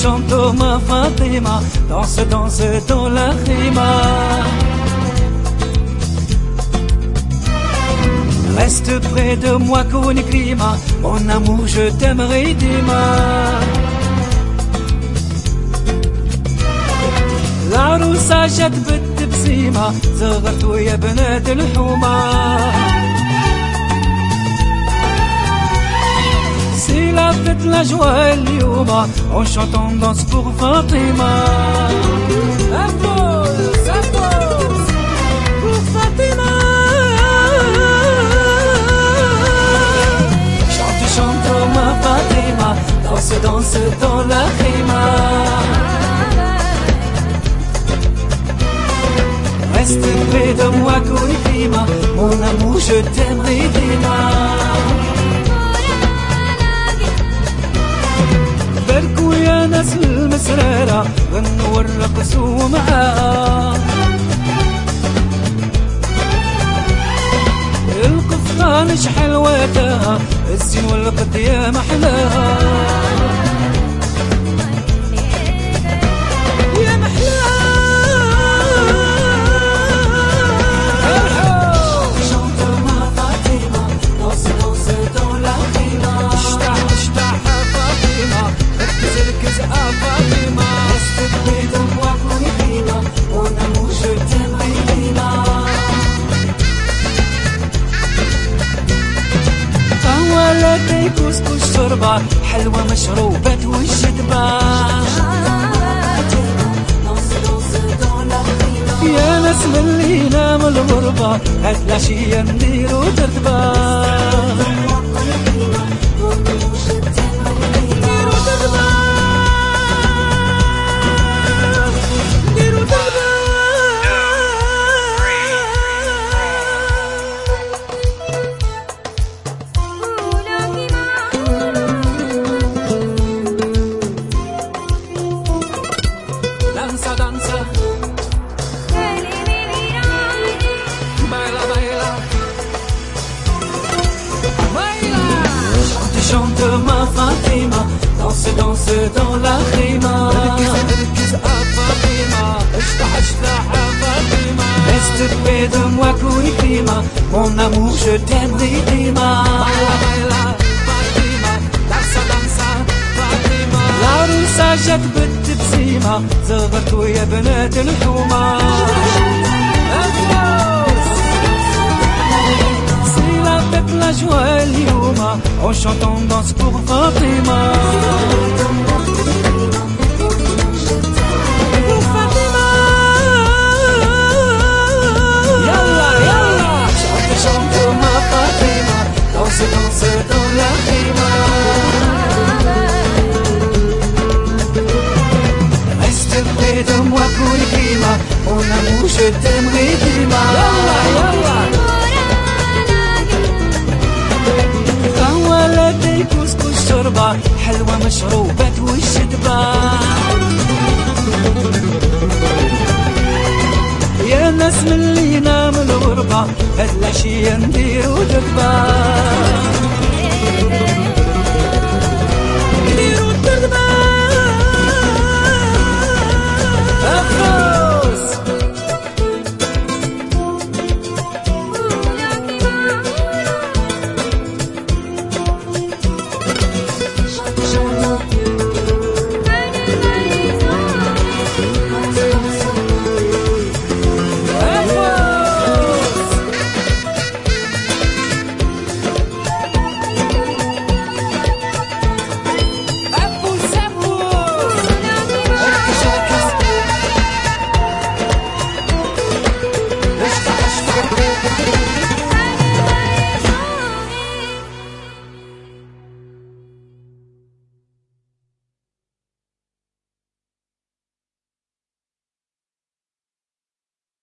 chante ma Fatima, danse, danse dans la rima. Reste près de moi كون كريمة, mon amour je t'aimerai ديما. العروسة جت بالتبسيمة, زغرتوا يا بنات الحومة. C'est la fête, la joie et l'youma, on chante, on danse pour Fatima. Pour Fatima. Chante, chante ma Fatima, danse, danse dans la rima. Reste près de moi كون كريمة, mon amour je t'aimerai ديما. باركوا يا ناس المسرارة, غنوا ورقصوا معاها. القفطان شحال واتاها, الزين والقد يا محلاها. يا محلاها. لدي كسكس شربة, حلوة مشروبات والشدبة. يا ناس من اللي ينام الغربة, هاد العشية نديرو ترتبة. Danza, danza, baila, baila, baila. Chante, chante ma Fatima, danse, danse dans la rima. اركز Fatima, اشتاح, اشتاح Fatima. Reste près de moi كون كريمة, mon amour je t'aimerai ديما. Baila, baila, Fatima, danza, danza, Fatima. العروسة جت بالتبسيمة, زغرتوا يا بنات الحومة. C'est la fête, la joie et l'youma, on chante, on danse pour Fatima. Pour Fatima. Yalla, yalla. Chante, chante ma Fatima, danse, danse dans la rima. Près de moi كون كريمة, mon amour je t'aimerai ديما. يلا يلا. قهوة لدي كسكس شربة, حلوة مشروبات والشدبة. يا ناس من اللي ينام الغربة, هاد العشية نديرو دبة.